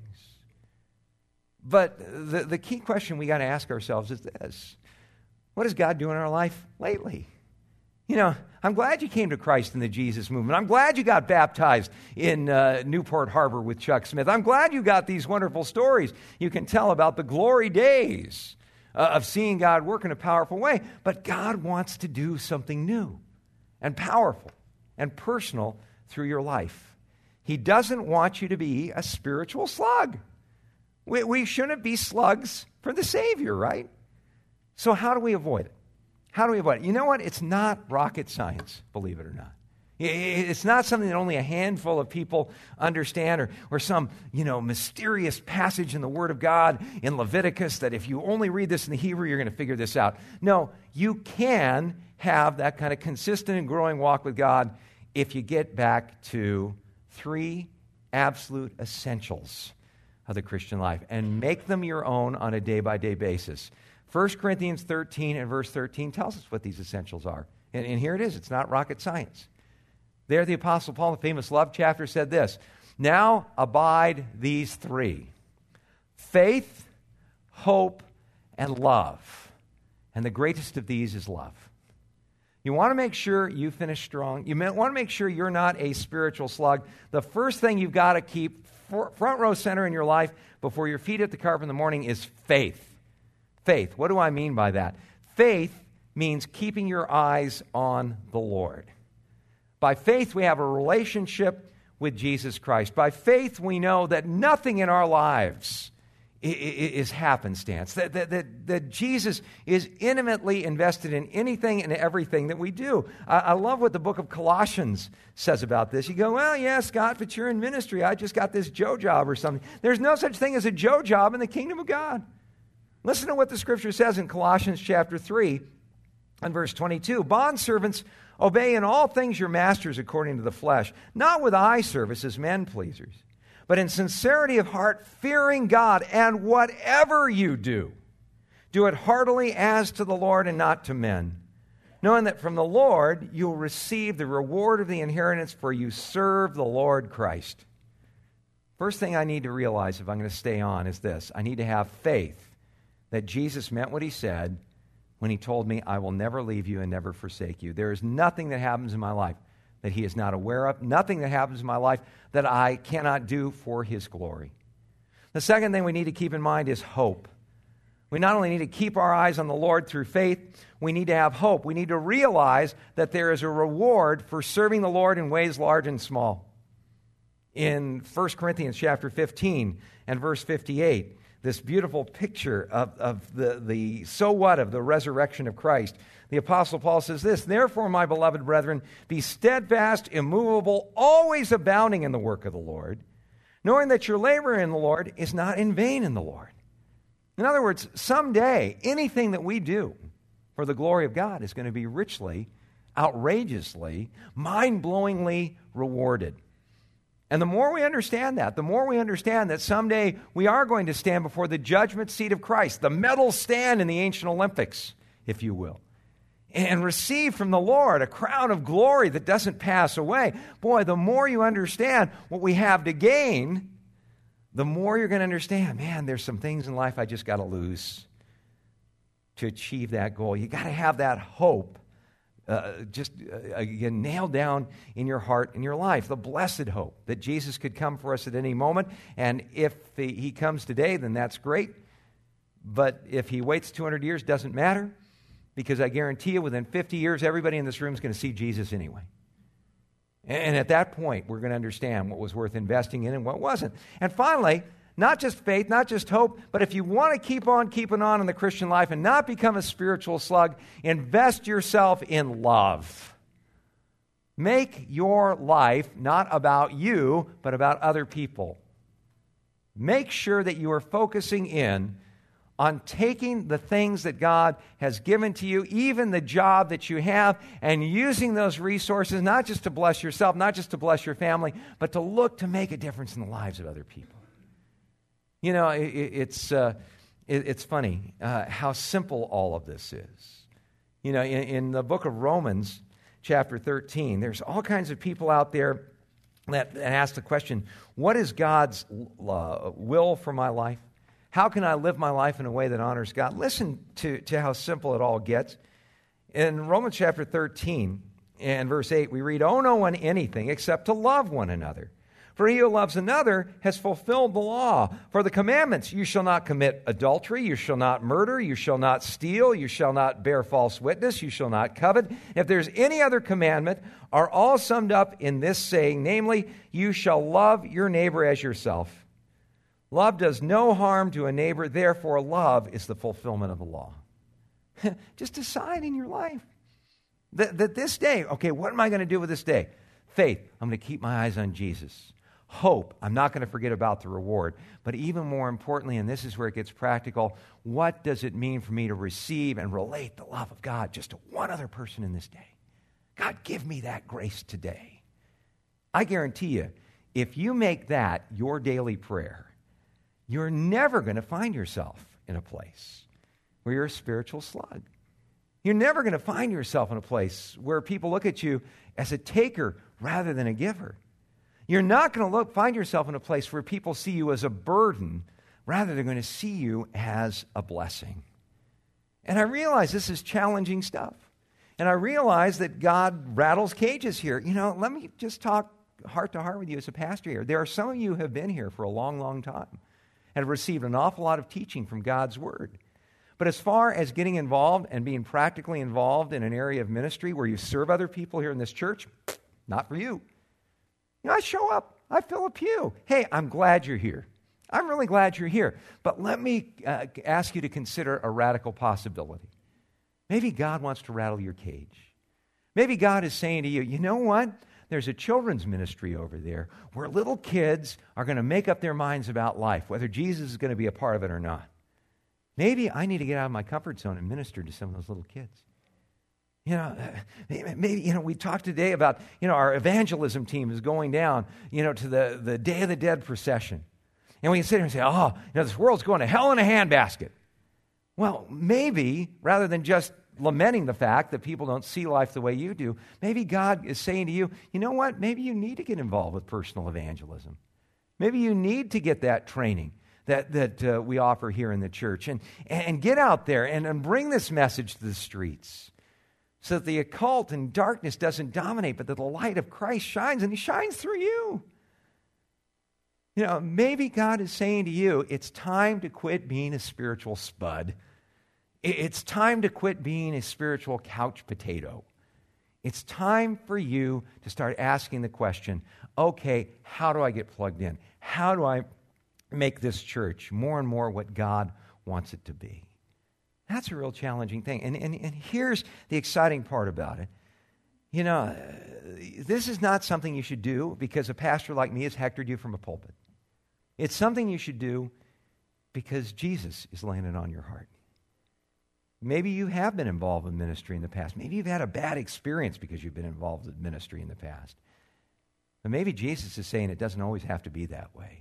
But the, the key question we got to ask ourselves is this. What is God doing in our life lately? You know, I'm glad you came to Christ in the Jesus movement. I'm glad you got baptized in uh, Newport Harbor with Chuck Smith. I'm glad you got these wonderful stories you can tell about the glory days uh, of seeing God work in a powerful way. But God wants to do something new and powerful and personal through your life. He doesn't want you to be a spiritual slug. We, we shouldn't be slugs for the Savior, right? So how do we avoid it? How do we avoid it? You know what? It's not rocket science, believe it or not. It's not something that only a handful of people understand or, or some, you know, mysterious passage in the Word of God in Leviticus that if you only read this in the Hebrew, you're going to figure this out. No, you can have that kind of consistent and growing walk with God if you get back to three absolute essentials of the Christian life and make them your own on a day-by-day basis. First Corinthians thirteen and verse thirteen tells us what these essentials are. And, and here it is. It's not rocket science. There the Apostle Paul, in the famous love chapter, said this, now abide these three, faith, hope, and love. And the greatest of these is love. You want to make sure you finish strong. You want to make sure you're not a spiritual slug. The first thing you've got to keep front row center in your life before your feet hit the carpet in the morning is faith. Faith. What do I mean by that? Faith means keeping your eyes on the Lord. By faith, we have a relationship with Jesus Christ. By faith, we know that nothing in our lives is happenstance, that, that, that, that Jesus is intimately invested in anything and everything that we do. I, I love what the book of Colossians says about this. You go, well, yeah, Scott, but you're in ministry. I just got this Joe job or something. There's no such thing as a Joe job in the kingdom of God. Listen to what the Scripture says in Colossians chapter three and verse twenty-two. Bondservants, obey in all things your masters according to the flesh, not with eye service as men pleasers, but in sincerity of heart, fearing God, and whatever you do, do it heartily as to the Lord and not to men, knowing that from the Lord you'll receive the reward of the inheritance, for you serve the Lord Christ. First thing I need to realize if I'm going to stay on is this. I need to have faith that Jesus meant what he said when he told me, I will never leave you and never forsake you. There is nothing that happens in my life that he is not aware of, nothing that happens in my life that I cannot do for his glory. The second thing we need to keep in mind is hope. We not only need to keep our eyes on the Lord through faith, we need to have hope. We need to realize that there is a reward for serving the Lord in ways large and small. In First Corinthians chapter fifteen and verse fifty-eight, this beautiful picture of, of the, the so what of the resurrection of Christ, the Apostle Paul says this, "Therefore, my beloved brethren, be steadfast, immovable, always abounding in the work of the Lord, knowing that your labor in the Lord is not in vain in the Lord." In other words, someday, anything that we do for the glory of God is going to be richly, outrageously, mind-blowingly rewarded. And the more we understand that, the more we understand that someday we are going to stand before the judgment seat of Christ, the medal stand in the ancient Olympics, if you will, and receive from the Lord a crown of glory that doesn't pass away. Boy, the more you understand what we have to gain, the more you're going to understand, man, there's some things in life I just got to lose to achieve that goal. You got to have that hope uh, just uh, again nailed down in your heart and your life, the blessed hope that Jesus could come for us at any moment. And if the, he comes today, then that's great. But if he waits two hundred years, doesn't matter, because I guarantee you within fifty years, everybody in this room is going to see Jesus anyway. And at that point, we're going to understand what was worth investing in and what wasn't. And finally, not just faith, not just hope, but if you want to keep on keeping on in the Christian life and not become a spiritual slug, invest yourself in love. Make your life not about you, but about other people. Make sure that you are focusing in on taking the things that God has given to you, even the job that you have, and using those resources not just to bless yourself, not just to bless your family, but to look to make a difference in the lives of other people. You know, it, it's uh, it, it's funny uh, how simple all of this is. You know, in, in the book of Romans, chapter thirteen, there's all kinds of people out there that, that ask the question, what is God's uh, will for my life? How can I live my life in a way that honors God? Listen to, to how simple it all gets. In Romans chapter thirteen and verse eight, we read, "Owe no one anything except to love one another. For he who loves another has fulfilled the law. For the commandments, you shall not commit adultery, you shall not murder, you shall not steal, you shall not bear false witness, you shall not covet. If there's any other commandment, are all summed up in this saying, namely, you shall love your neighbor as yourself. Love does no harm to a neighbor, therefore love is the fulfillment of the law." Just decide in your life that, that this day, okay, what am I going to do with this day? Faith, I'm going to keep my eyes on Jesus. Hope, I'm not going to forget about the reward. But even more importantly, and this is where it gets practical, what does it mean for me to receive and relate the love of God just to one other person in this day? God, give me that grace today. I guarantee you, if you make that your daily prayer, you're never going to find yourself in a place where you're a spiritual slug. You're never going to find yourself in a place where people look at you as a taker rather than a giver. You're not going to look, find yourself in a place where people see you as a burden rather they're going to see you as a blessing. And I realize this is challenging stuff. And I realize that God rattles cages here. You know, let me just talk heart to heart with you as a pastor here. There are some of you who have been here for a long, long time and have received an awful lot of teaching from God's Word. But as far as getting involved and being practically involved in an area of ministry where you serve other people here in this church, not for you. You know, I show up, I fill a pew. Hey, I'm glad you're here. I'm really glad you're here. But let me uh, ask you to consider a radical possibility. Maybe God wants to rattle your cage. Maybe God is saying to you, you know what? There's a children's ministry over there where little kids are going to make up their minds about life, whether Jesus is going to be a part of it or not. Maybe I need to get out of my comfort zone and minister to some of those little kids. You know, maybe, you know, we talked today about, you know, our evangelism team is going down, you know, to the, the Day of the Dead procession. And we can sit here and say, oh, you know, this world's going to hell in a handbasket. Well, maybe, rather than just lamenting the fact that people don't see life the way you do, maybe God is saying to you, you know what, maybe you need to get involved with personal evangelism. Maybe you need to get that training that, that uh, we offer here in the church and, and get out there and, and bring this message to the streets. so that the occult and darkness doesn't dominate, but that the light of Christ shines, and he shines through you. You know, maybe God is saying to you, it's time to quit being a spiritual spud. It's time to quit being a spiritual couch potato. It's time for you to start asking the question, okay, how do I get plugged in? How do I make this church more and more what God wants it to be? That's a real challenging thing. And, and, and here's the exciting part about it. You know, this is not something you should do because a pastor like me has hectored you from a pulpit. It's something you should do because Jesus is laying it on your heart. Maybe you have been involved in ministry in the past. Maybe you've had a bad experience because you've been involved in ministry in the past. But maybe Jesus is saying it doesn't always have to be that way.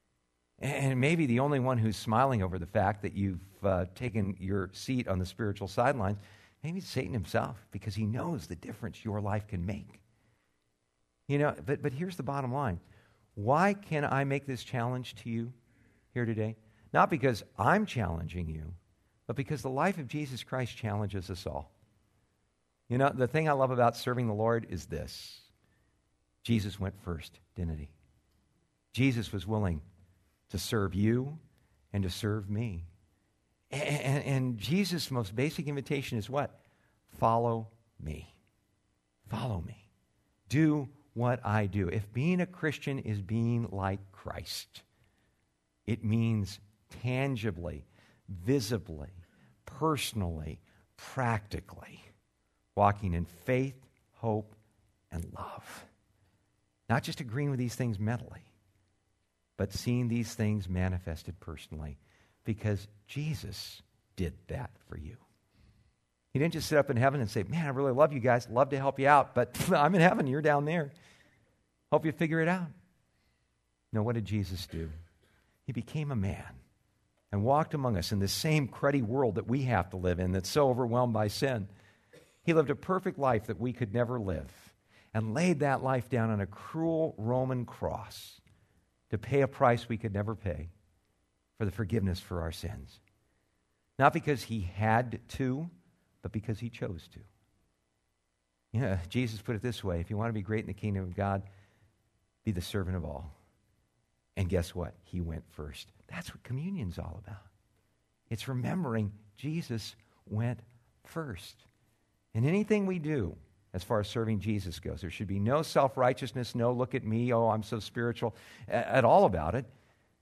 And maybe the only one who's smiling over the fact that you've uh, taken your seat on the spiritual sidelines, maybe it's Satan himself, because he knows the difference your life can make. You know, but, but here's the bottom line. Why can I make this challenge to you here today? Not because I'm challenging you, but because the life of Jesus Christ challenges us all. You know, the thing I love about serving the Lord is this. Jesus went first, didn't he? Jesus was willing to serve you and to serve me. And, and, and Jesus' most basic invitation is what? Follow me. Follow me. Do what I do. If being a Christian is being like Christ, it means tangibly, visibly, personally, practically, walking in faith, hope, and love. Not just agreeing with these things mentally, but seeing these things manifested personally, because Jesus did that for you. He didn't just sit up in heaven and say, man, I really love you guys, love to help you out, but I'm in heaven, you're down there. Hope you figure it out. No, what did Jesus do? He became a man and walked among us in the same cruddy world that we have to live in that's so overwhelmed by sin. He lived a perfect life that we could never live and laid that life down on a cruel Roman cross to pay a price we could never pay for the forgiveness for our sins. Not because he had to, but because he chose to. You know, Jesus put it this way, if you want to be great in the kingdom of God, be the servant of all. And guess what? He went first. That's what communion's all about. It's remembering Jesus went first. And anything we do, as far as serving Jesus goes, there should be no self-righteousness, no look at me, oh, I'm so spiritual, at all about it,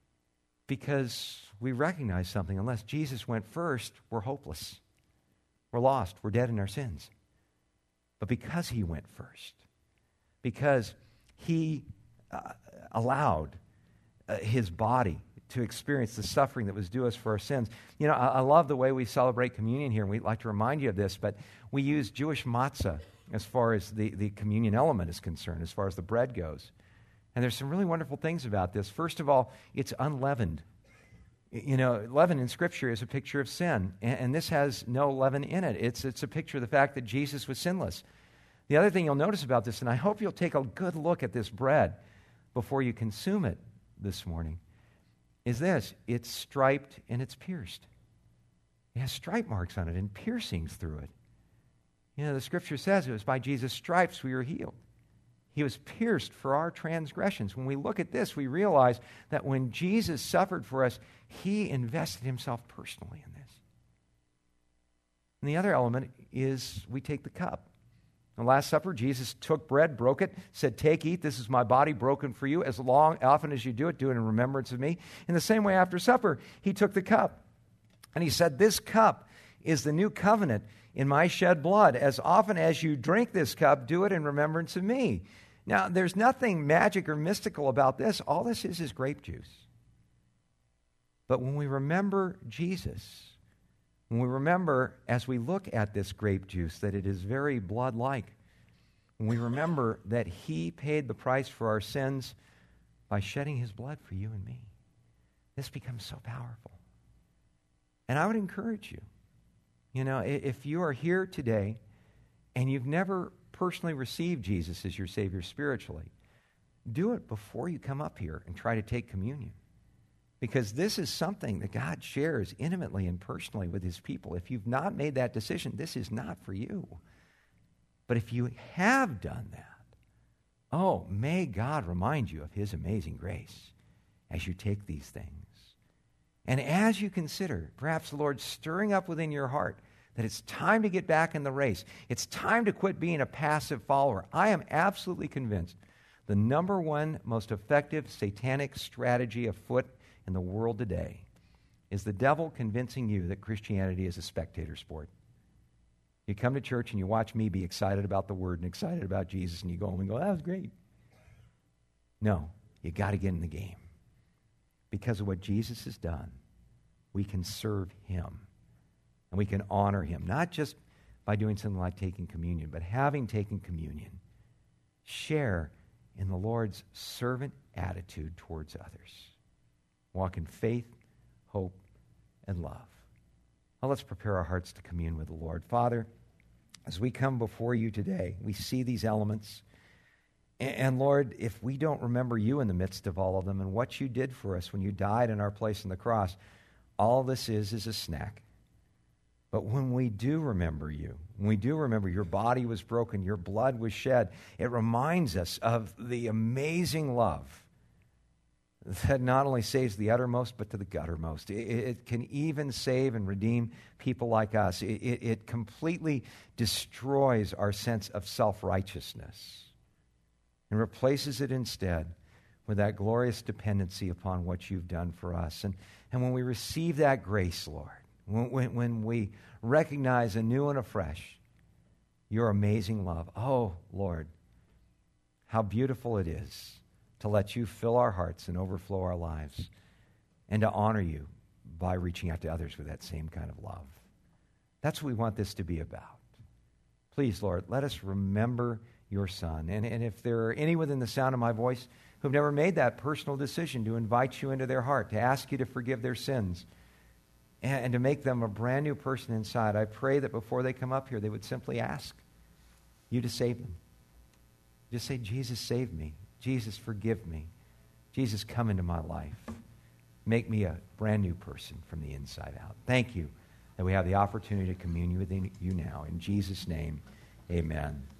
because we recognize something. Unless Jesus went first, we're hopeless. We're lost. We're dead in our sins. But because he went first, because he uh, allowed uh, his body to experience the suffering that was due us for our sins. You know, I, I love the way we celebrate communion here, and we'd like to remind you of this, but we use Jewish matzah as far as the, the communion element is concerned, as far as the bread goes. And there's some really wonderful things about this. First of all, it's unleavened. You know, leaven in Scripture is a picture of sin, and, and this has no leaven in it. It's, it's a picture of the fact that Jesus was sinless. The other thing you'll notice about this, and I hope you'll take a good look at this bread before you consume it this morning, is this. It's striped and it's pierced. It has stripe marks on it and piercings through it. You know, the Scripture says it was by Jesus' stripes we were healed. He was pierced for our transgressions. When we look at this, we realize that when Jesus suffered for us, he invested himself personally in this. And the other element is we take the cup. In the Last Supper, Jesus took bread, broke it, said, take, eat, this is my body broken for you. As long, often as you do it, do it in remembrance of me. In the same way, after supper, he took the cup. And he said, this cup is the new covenant in my shed blood. As often as you drink this cup, do it in remembrance of me. Now, there's nothing magic or mystical about this. All this is is grape juice. But when we remember Jesus, when we remember, as we look at this grape juice, that it is very blood-like, when we remember that he paid the price for our sins by shedding his blood for you and me, this becomes so powerful. And I would encourage you, you know, if you are here today and you've never personally received Jesus as your Savior spiritually, do it before you come up here and try to take communion. Because this is something that God shares intimately and personally with his people. If you've not made that decision, this is not for you. But if you have done that, oh, may God remind you of his amazing grace as you take these things. And as you consider, perhaps the Lord stirring up within your heart that it's time to get back in the race. It's time to quit being a passive follower. I am absolutely convinced the number one most effective satanic strategy afoot in the world today is the devil convincing you that Christianity is a spectator sport. You come to church and you watch me be excited about the Word and excited about Jesus, and you go home and go, that was great. No, you got to get in the game. Because of what Jesus has done, we can serve him and we can honor him, not just by doing something like taking communion, but having taken communion, share in the Lord's servant attitude towards others. Walk in faith, hope, and love. Now let's prepare our hearts to commune with the Lord. Father, as we come before you today, we see these elements. And, and Lord, if we don't remember you in the midst of all of them and what you did for us when you died in our place on the cross, all this is is a snack. But when we do remember you, when we do remember your body was broken, your blood was shed, it reminds us of the amazing love that not only saves the uttermost, but to the guttermost. It, it can even save and redeem people like us. It, it, it completely destroys our sense of self-righteousness and replaces it instead with that glorious dependency upon what you've done for us. And, and when we receive that grace, Lord, when, when, when we recognize anew and afresh your amazing love, oh, Lord, how beautiful it is to let you fill our hearts and overflow our lives, and to honor you by reaching out to others with that same kind of love. That's what we want this to be about. Please, Lord, let us remember your Son. And, and if there are any within the sound of my voice who've never made that personal decision to invite you into their heart, to ask you to forgive their sins, and, and to make them a brand new person inside, I pray that before they come up here, they would simply ask you to save them. Just say, Jesus, save me. Jesus, forgive me. Jesus, come into my life. Make me a brand new person from the inside out. Thank you that we have the opportunity to commune with you now. In Jesus' name, amen.